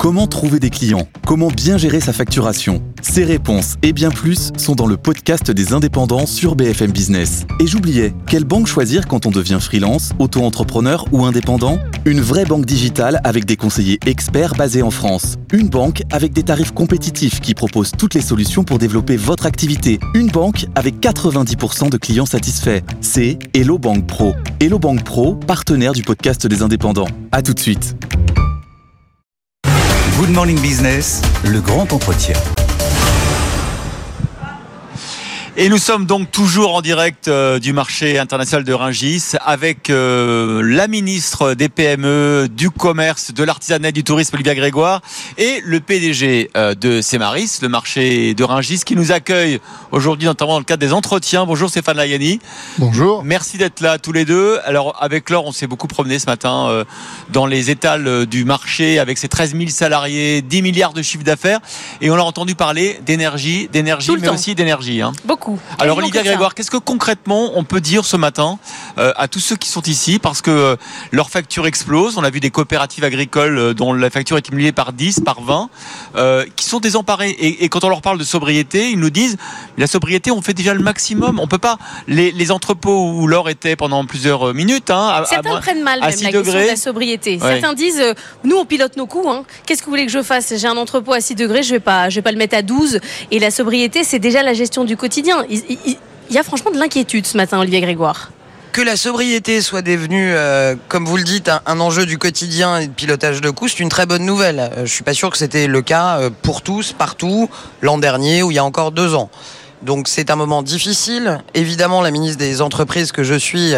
Comment trouver des clients? Comment bien gérer sa facturation? Ces réponses et bien plus sont dans le podcast des indépendants sur BFM Business. Et j'oubliais, quelle banque choisir quand on devient freelance, auto-entrepreneur ou indépendant? Une vraie banque digitale avec des conseillers experts basés en France. Une banque avec des tarifs compétitifs qui propose toutes les solutions pour développer votre activité. Une banque avec 90% de clients satisfaits. C'est Hello Bank Pro. Hello Bank Pro, partenaire du podcast des indépendants. À tout de suite. Good Morning Business, le grand entretien. Et nous sommes donc toujours en direct du marché international de Rungis avec la ministre des PME, du commerce, de l'artisanat et du tourisme, Olivia Grégoire, et le PDG de Cemaris, le marché de Rungis, qui nous accueille aujourd'hui, notamment dans le cadre des entretiens. Bonjour Stéphane Layani. Bonjour. Merci d'être là tous les deux. Alors avec Laure, on s'est beaucoup promené ce matin dans les étals du marché avec ses 13 000 salariés, 10 milliards de chiffre d'affaires, et on a entendu parler d'énergie, mais aussi d'énergie. Beaucoup. Alors Olivia Grégoire, qu'est-ce que concrètement on peut dire ce matin à tous ceux qui sont ici, parce que leurs factures explosent. On a vu des coopératives agricoles dont la facture est multipliée par 10, par 20, qui sont désemparées. Et quand on leur parle de sobriété, ils nous disent la sobriété, on fait déjà le maximum. On peut pas les entrepôts où l'or était pendant plusieurs minutes. Certains prennent mal même la question de la sobriété. Ouais. Certains disent nous on pilote nos coûts. Qu'est-ce que vous voulez que je fasse? J'ai un entrepôt à 6 degrés, je vais pas le mettre à 12. Et la sobriété, c'est déjà la gestion du quotidien. Il y a franchement de l'inquiétude ce matin, Olivier Grégoire. Que la sobriété soit devenue, comme vous le dites, un enjeu du quotidien et de pilotage de coûts, c'est une très bonne nouvelle. Je suis pas sûr que c'était le cas pour tous, partout, l'an dernier ou il y a encore 2 ans. Donc c'est un moment difficile. Évidemment, la ministre des Entreprises que je suis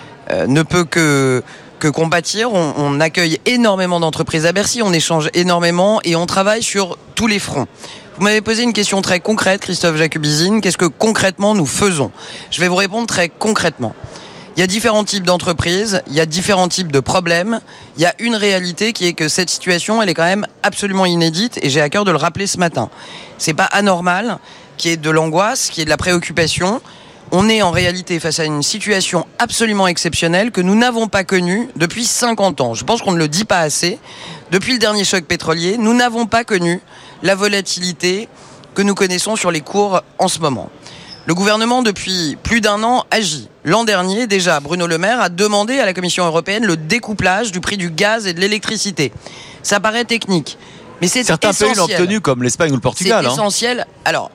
ne peut que compatir. On accueille énormément d'entreprises à Bercy, on échange énormément et on travaille sur tous les fronts. Vous m'avez posé une question très concrète, Christophe Jacobizine. Qu'est-ce que concrètement nous faisons? Je vais vous répondre très concrètement. Il y a différents types d'entreprises, il y a différents types de problèmes. Il y a une réalité qui est que cette situation, elle est quand même absolument inédite et j'ai à cœur de le rappeler ce matin. C'est pas anormal qu'il y ait de l'angoisse, qu'il y ait de la préoccupation. On est en réalité face à une situation absolument exceptionnelle que nous n'avons pas connue depuis 50 ans. Je pense qu'on ne le dit pas assez. Depuis le dernier choc pétrolier, nous n'avons pas connu la volatilité que nous connaissons sur les cours en ce moment. Le gouvernement, depuis plus d'1 an, agit. L'an dernier, déjà, Bruno Le Maire a demandé à la Commission européenne le découplage du prix du gaz et de l'électricité. Ça paraît technique, mais c'est essentiel. Certains pays l'ont obtenu, comme l'Espagne ou le Portugal. C'est essentiel. Alors,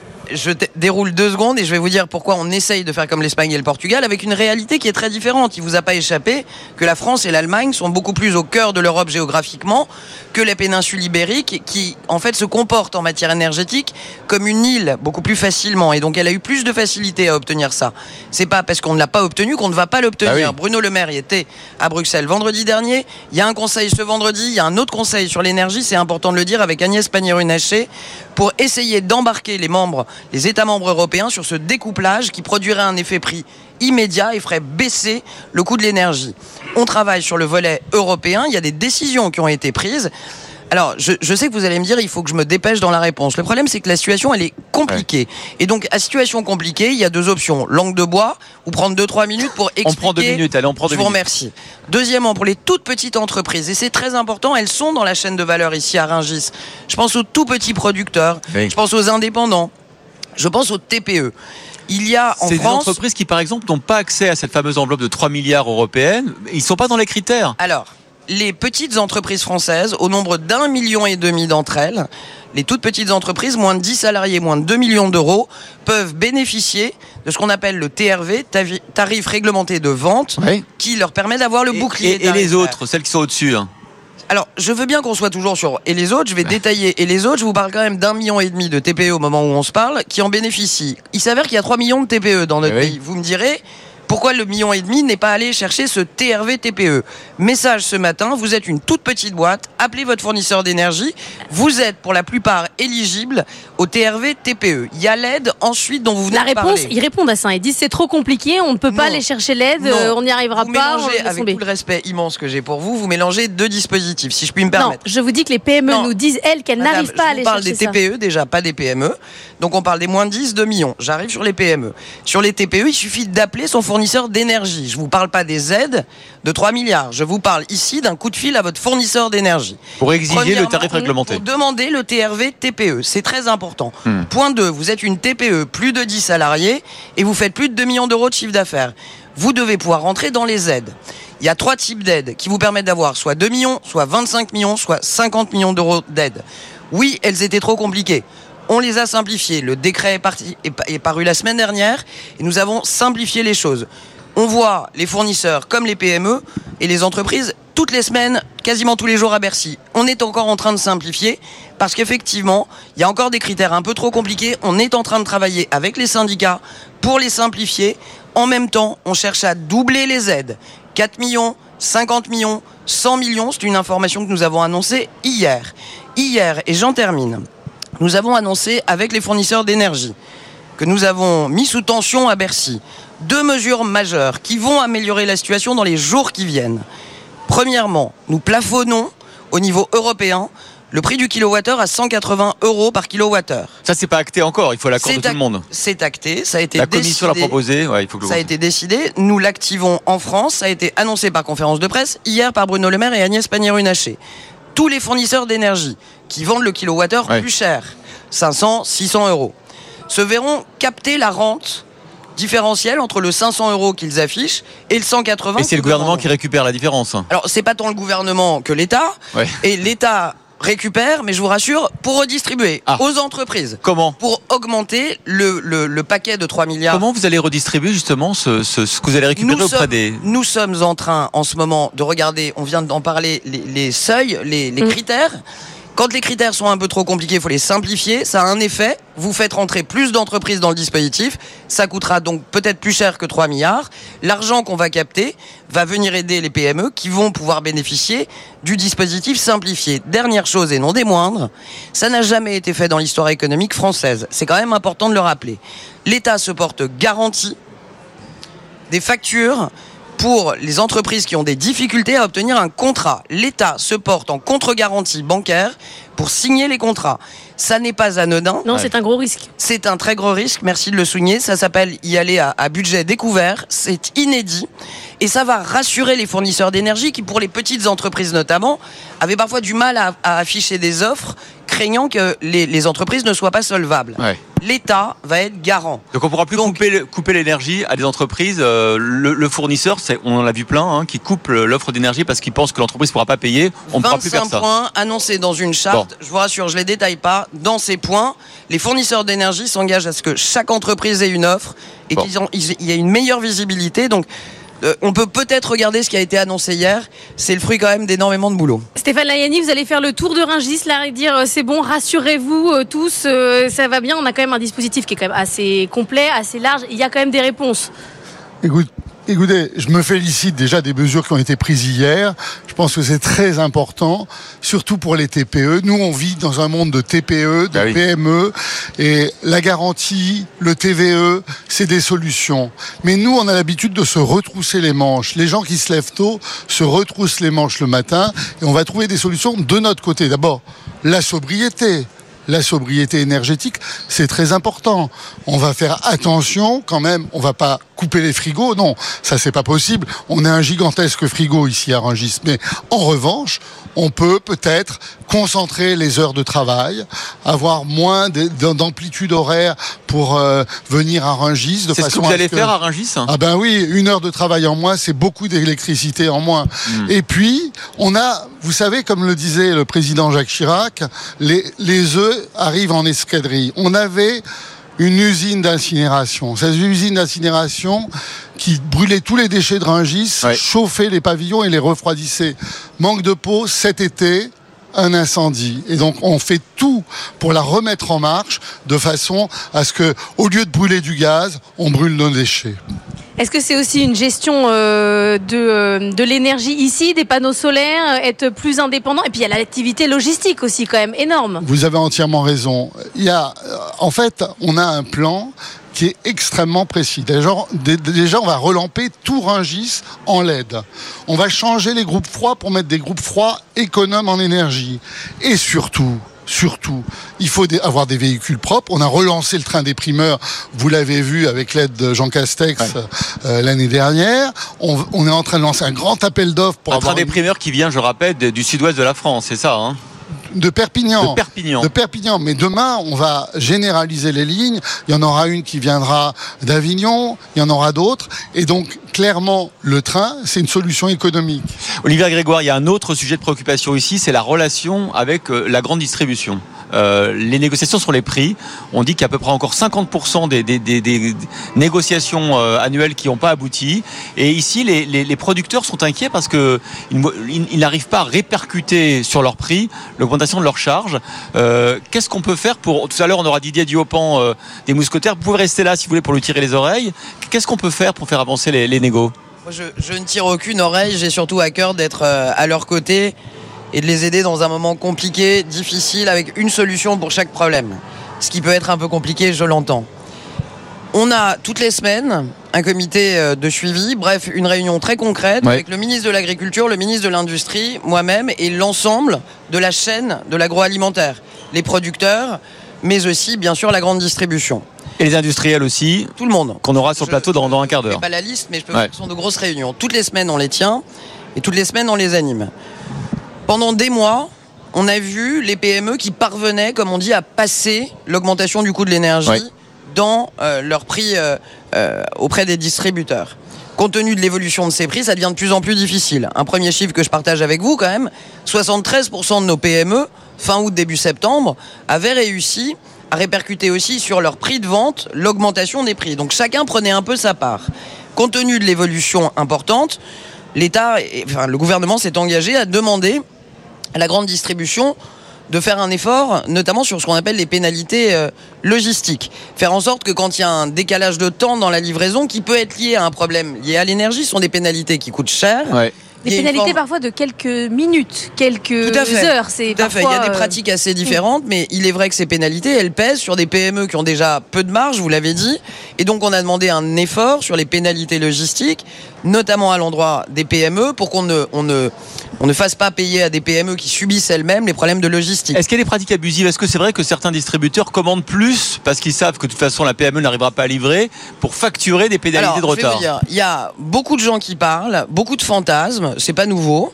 je déroule 2 secondes et je vais vous dire pourquoi on essaye de faire comme l'Espagne et le Portugal avec une réalité qui est très différente. Il vous a pas échappé que la France et l'Allemagne sont beaucoup plus au cœur de l'Europe géographiquement que la péninsule ibérique qui, en fait, se comporte en matière énergétique comme une île beaucoup plus facilement. Et donc, elle a eu plus de facilité à obtenir ça. C'est pas parce qu'on ne l'a pas obtenu qu'on ne va pas l'obtenir. Ah oui. Bruno Le Maire y était à Bruxelles vendredi dernier. Il y a un conseil ce vendredi. Il y a un autre conseil sur l'énergie. C'est important de le dire avec Agnès Pannier-Runacher pour essayer d'embarquer les États membres européens sur ce découplage qui produirait un effet prix immédiat et ferait baisser le coût de l'énergie. On travaille sur le volet européen, il y a des décisions qui ont été prises. Alors, je sais que vous allez me dire, il faut que je me dépêche dans la réponse. Le problème, c'est que la situation, elle est compliquée. Ouais. Et donc, à situation compliquée, il y a 2 options. Langue de bois ou prendre 2-3 minutes pour expliquer. On prend 2 minutes, allez, on prend 2 minutes. Je vous remercie. Deuxièmement, pour les toutes petites entreprises, et c'est très important, elles sont dans la chaîne de valeur ici à Rungis. Je pense aux tout petits producteurs, oui. Je pense aux indépendants, je pense aux TPE. Il y a en France... C'est des entreprises qui, par exemple, n'ont pas accès à cette fameuse enveloppe de 3 milliards européenne. Ils ne sont pas dans les critères. Alors, les petites entreprises françaises, au nombre d'1,5 million d'entre elles, les toutes petites entreprises, moins de 10 salariés, moins de 2 millions d'euros, peuvent bénéficier de ce qu'on appelle le TRV, tarif réglementé de vente, oui. Qui leur permet d'avoir le bouclier. Et les autres, celles qui sont au-dessus Alors, je veux bien qu'on soit toujours sur et les autres, je vais détailler. Et les autres, je vous parle quand même d'1,5 million de TPE au moment où on se parle, qui en bénéficient. Il s'avère qu'il y a 3 millions de TPE dans notre pays. Vous me direz... Pourquoi le 1,5 million n'est pas allé chercher ce TRV TPE? Message ce matin, vous êtes une toute petite boîte, appelez votre fournisseur d'énergie, vous êtes pour la plupart éligibles au TRV TPE. Il y a l'aide ensuite dont vous venez de parler. La réponse, ils répondent à ça, ils disent c'est trop compliqué, on ne peut pas aller chercher l'aide, on n'y arrivera vous pas. Mélangez, avec tout le respect immense que j'ai pour vous, vous mélangez 2 dispositifs, si je puis me permettre. Non, je vous dis que les PME nous disent, elles, qu'elles n'arrivent pas à aller chercher ça. On parle des TPE déjà, pas des PME. Donc on parle des moins de 10, 2 millions. J'arrive sur les PME. Sur les TPE, il suffit d'appeler son fournisseur fournisseurs d'énergie. Je ne vous parle pas des aides de 3 milliards. Je vous parle ici d'un coup de fil à votre fournisseur d'énergie. Pour exiger le tarif réglementé. Pour demander le TRV TPE. C'est très important. Point 2, vous êtes une TPE, plus de 10 salariés, et vous faites plus de 2 millions d'euros de chiffre d'affaires. Vous devez pouvoir rentrer dans les aides. Il y a 3 types d'aides qui vous permettent d'avoir soit 2 millions, soit 25 millions, soit 50 millions d'euros d'aides. Oui, elles étaient trop compliquées. On les a simplifiées. Le décret est paru la semaine dernière et nous avons simplifié les choses. On voit les fournisseurs comme les PME et les entreprises toutes les semaines, quasiment tous les jours à Bercy. On est encore en train de simplifier parce qu'effectivement, il y a encore des critères un peu trop compliqués. On est en train de travailler avec les syndicats pour les simplifier. En même temps, on cherche à doubler les aides. 4 millions, 50 millions, 100 millions, c'est une information que nous avons annoncée hier. Hier, et j'en termine, nous avons annoncé avec les fournisseurs d'énergie que nous avons mis sous tension à Bercy 2 mesures majeures qui vont améliorer la situation dans les jours qui viennent. Premièrement, nous plafonnons au niveau européen le prix du kilowattheure à 180 € par kilowattheure. Ça, c'est pas acté encore, il faut l'accord de tout le monde. C'est acté, ça a été décidé. La commission l'a proposé, il faut que ça a été décidé, nous l'activons en France, ça a été annoncé par conférence de presse hier par Bruno Le Maire et Agnès Pannier-Runacher. Tous les fournisseurs d'énergie qui vendent le kilowattheure plus cher, 500, 600 €, se verront capter la rente différentielle entre le 500 € qu'ils affichent et le 180. Et c'est le gouvernement qui récupère la différence. Alors, c'est pas tant le gouvernement que l'État. Et l'État récupère, mais je vous rassure, pour redistribuer aux entreprises. Comment ? Pour augmenter le paquet de 3 milliards. Comment vous allez redistribuer justement ce que vous allez récupérer auprès des... Nous sommes en train, en ce moment, de regarder, on vient d'en parler, les seuils, les critères. Quand les critères sont un peu trop compliqués, il faut les simplifier. Ça a un effet. Vous faites rentrer plus d'entreprises dans le dispositif. Ça coûtera donc peut-être plus cher que 3 milliards. L'argent qu'on va capter va venir aider les PME qui vont pouvoir bénéficier du dispositif simplifié. Dernière chose et non des moindres, ça n'a jamais été fait dans l'histoire économique française. C'est quand même important de le rappeler. L'État se porte garantie des factures pour les entreprises qui ont des difficultés à obtenir un contrat. L'État se porte en contre-garantie bancaire pour signer les contrats. Ça n'est pas anodin. Non, c'est un gros risque. C'est un très gros risque, merci de le souligner. Ça s'appelle y aller à budget découvert. C'est inédit. Et ça va rassurer les fournisseurs d'énergie qui, pour les petites entreprises notamment, avaient parfois du mal à afficher des offres, craignant que les entreprises ne soient pas solvables. L'État va être garant. Donc on ne pourra plus couper l'énergie à des entreprises. Le fournisseur, on en a vu plein, qui coupe l'offre d'énergie parce qu'il pense que l'entreprise ne pourra pas payer. On ne pourra plus faire ça. 25 points annoncés dans une charte. Bon. Je vous rassure, je ne les détaille pas. Dans ces points, les fournisseurs d'énergie s'engagent à ce que chaque entreprise ait une offre et qu'il y ait une meilleure visibilité. Donc, on peut peut-être regarder ce qui a été annoncé hier. C'est le fruit quand même d'énormément de boulot. Stéphane Layani, vous allez faire le tour de Rungis là et dire c'est bon, rassurez-vous tous, ça va bien. On a quand même un dispositif qui est quand même assez complet, assez large. Il y a quand même des réponses. Écoutez, je me félicite déjà des mesures qui ont été prises hier. Je pense que c'est très important, surtout pour les TPE. Nous, on vit dans un monde de TPE, de PME, et la garantie, le TVE, c'est des solutions. Mais nous, on a l'habitude de se retrousser les manches. Les gens qui se lèvent tôt se retroussent les manches le matin, et on va trouver des solutions de notre côté. D'abord, la sobriété. La sobriété énergétique, c'est très important. On va faire attention quand même, on va pas couper les frigos, non, ça c'est pas possible. On a un gigantesque frigo ici à Rungis, mais en revanche, on peut peut-être concentrer les heures de travail, avoir moins d'amplitude horaire pour venir à Rungis. C'est ce que vous allez faire à Rungis ? Ah ben oui, 1 heure de travail en moins, c'est beaucoup d'électricité en moins. Et puis, on a, vous savez, comme le disait le président Jacques Chirac, les œufs arrivent en escadrille. On avait une usine d'incinération. Cette usine d'incinération qui brûlait tous les déchets de Rungis, chauffait les pavillons et les refroidissait. Manque de peau, cet été, un incendie. Et donc, on fait tout pour la remettre en marche de façon à ce que, au lieu de brûler du gaz, on brûle nos déchets. Est-ce que c'est aussi une gestion de l'énergie ici, des panneaux solaires, être plus indépendant ? Et puis il y a l'activité logistique aussi quand même énorme. Vous avez entièrement raison. En fait, on a un plan qui est extrêmement précis. Déjà, on va relamper tout Rungis en LED. On va changer les groupes froids pour mettre des groupes froids économes en énergie. Et surtout, surtout, il faut avoir des véhicules propres. On a relancé le train des primeurs, vous l'avez vu avec l'aide de Jean Castex l'année dernière. On est en train de lancer un grand appel d'offres pour avoir... Un train des primeurs qui vient, je rappelle, du sud-ouest de la France, c'est ça, hein? De Perpignan. Mais demain, on va généraliser les lignes. Il y en aura une qui viendra d'Avignon, il y en aura d'autres. Et donc, clairement, le train, c'est une solution économique. Olivier Grégoire, il y a un autre sujet de préoccupation ici, c'est la relation avec la grande distribution. Les négociations sur les prix, on dit qu'il y a à peu près encore 50% des négociations annuelles qui n'ont pas abouti. Et ici, les producteurs sont inquiets parce qu'ils n'arrivent pas à répercuter sur leur prix l'augmentation de leurs charges. Qu'est-ce qu'on peut faire pour... Tout à l'heure, on aura Didier Duhaupan des Mousquetaires. Vous pouvez rester là si vous voulez pour lui tirer les oreilles. Qu'est-ce qu'on peut faire pour faire avancer les négos ? Moi, je ne tire aucune oreille. J'ai surtout à cœur d'être à leur côté et de les aider dans un moment compliqué, difficile, avec une solution pour chaque problème. Ce qui peut être un peu compliqué, je l'entends. On a toutes les semaines un comité de suivi, bref, une réunion très concrète avec le ministre de l'Agriculture, le ministre de l'Industrie, moi-même et l'ensemble de la chaîne de l'agroalimentaire. Les producteurs, mais aussi, bien sûr, la grande distribution. Et les industriels aussi. Tout le monde. Qu'on aura sur le plateau dans un quart d'heure. Je ne fais pas la liste, mais je peux dire que ce sont de grosses réunions. Toutes les semaines, on les tient et toutes les semaines, on les anime. Pendant des mois, on a vu les PME qui parvenaient, comme on dit, à passer l'augmentation du coût de l'énergie dans leur prix auprès des distributeurs. Compte tenu de l'évolution de ces prix, ça devient de plus en plus difficile. Un premier chiffre que je partage avec vous quand même, 73% de nos PME, fin août, début septembre, avaient réussi à répercuter aussi sur leur prix de vente l'augmentation des prix. Donc chacun prenait un peu sa part. Compte tenu de l'évolution importante, le gouvernement s'est engagé à demander à la grande distribution de faire un effort, notamment sur ce qu'on appelle les pénalités logistiques. Faire en sorte que quand il y a un décalage de temps dans la livraison qui peut être lié à un problème lié à l'énergie, ce sont des pénalités qui coûtent cher. Des pénalités parfois de quelques minutes, quelques heures. Tout à fait. Il y a des pratiques assez différentes, mais il est vrai que ces pénalités, elles pèsent sur des PME qui ont déjà peu de marge, vous l'avez dit. Et donc on a demandé un effort sur les pénalités logistiques, notamment à l'endroit des PME, pour qu'on ne fasse pas payer à des PME qui subissent elles-mêmes les problèmes de logistique. Est-ce qu'il y a des pratiques abusives ? Est-ce que c'est vrai que certains distributeurs commandent plus parce qu'ils savent que de toute façon la PME n'arrivera pas à livrer pour facturer des pénalités de retard ? Je vais vous dire, il y a beaucoup de gens qui parlent, beaucoup de fantasmes, c'est pas nouveau.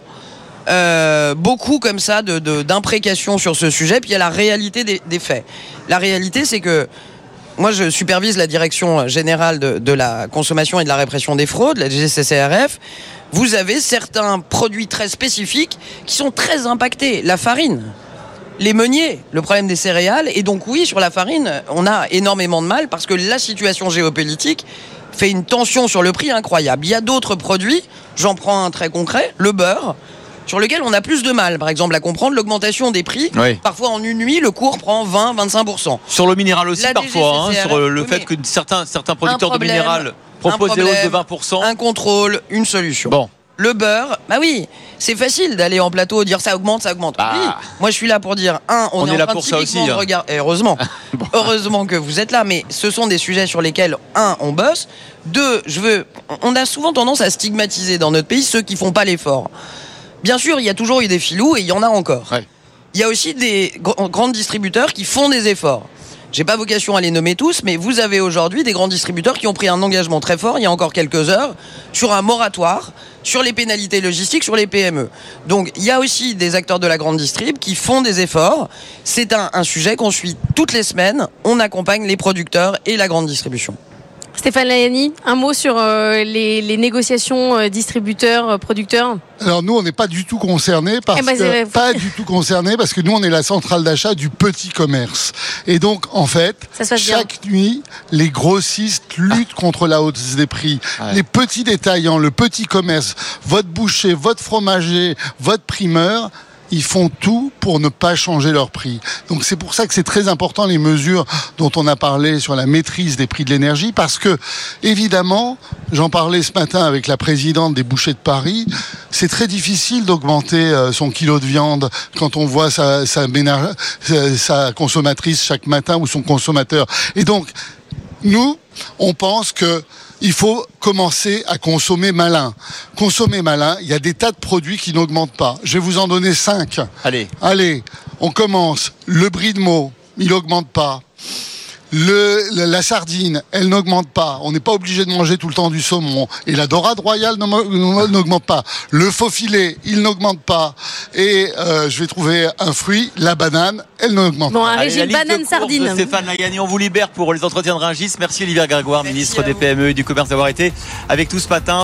Beaucoup comme ça d'imprécations sur ce sujet, puis il y a la réalité des faits. La réalité, c'est que moi, je supervise la direction générale de la consommation et de la répression des fraudes, la DGCCRF. Vous avez certains produits très spécifiques qui sont très impactés. La farine, les meuniers, le problème des céréales. Et donc oui, sur la farine, on a énormément de mal parce que la situation géopolitique fait une tension sur le prix incroyable. Il y a d'autres produits, j'en prends un très concret, le beurre, sur lequel on a plus de mal, par exemple, à comprendre l'augmentation des prix. Parfois, en une nuit, le cours prend 20-25%. Sur le minéral aussi, parfois, sur le fait que certains producteurs de minéral proposent des hausses de 20%. Un contrôle, une solution. Bon. Le beurre, bah oui, c'est facile d'aller en plateau et dire ça augmente. Oui, moi je suis là pour dire, on est en train de typiquement de regarder. Heureusement, heureusement que vous êtes là, mais ce sont des sujets sur lesquels, on bosse. 2, on a souvent tendance à stigmatiser dans notre pays ceux qui font pas l'effort. Bien sûr, il y a toujours eu des filous et il y en a encore. Il y a aussi des grands distributeurs qui font des efforts. J'ai pas vocation à les nommer tous, mais vous avez aujourd'hui des grands distributeurs qui ont pris un engagement très fort, il y a encore quelques heures, sur un moratoire, sur les pénalités logistiques, sur les PME. Donc, il y a aussi des acteurs de la grande distrib qui font des efforts. C'est un sujet qu'on suit toutes les semaines. On accompagne les producteurs et la grande distribution. Stéphane Layani, un mot sur les négociations distributeurs-producteurs. Alors nous, on n'est pas du tout concernés parce que nous, on est la centrale d'achat du petit commerce. Et donc, en fait, chaque nuit, les grossistes luttent contre la hausse des prix. Les petits détaillants, le petit commerce, votre boucher, votre fromager, votre primeur, ils font tout pour ne pas changer leur prix. Donc c'est pour ça que c'est très important les mesures dont on a parlé sur la maîtrise des prix de l'énergie, parce que évidemment, j'en parlais ce matin avec la présidente des bouchers de Paris, c'est très difficile d'augmenter son kilo de viande quand on voit sa consommatrice chaque matin ou son consommateur. Et donc, nous, on pense que il faut commencer à consommer malin. Consommer malin, il y a des tas de produits qui n'augmentent pas. Je vais vous en donner 5. Allez. on commence. Le brie de Meaux, il n'augmente pas. La sardine, elle n'augmente pas. On n'est pas obligé de manger tout le temps du saumon. Et la dorade royale n'augmente pas. Le faux filet, il n'augmente pas. Et je vais trouver un fruit, la banane, elle n'augmente pas. Un régime banane-sardine. Stéphane Lagani, on vous libère pour les entretiens de Rungis. Merci Olivier Grégoire, ministre des PME et du Commerce, d'avoir été avec nous ce matin.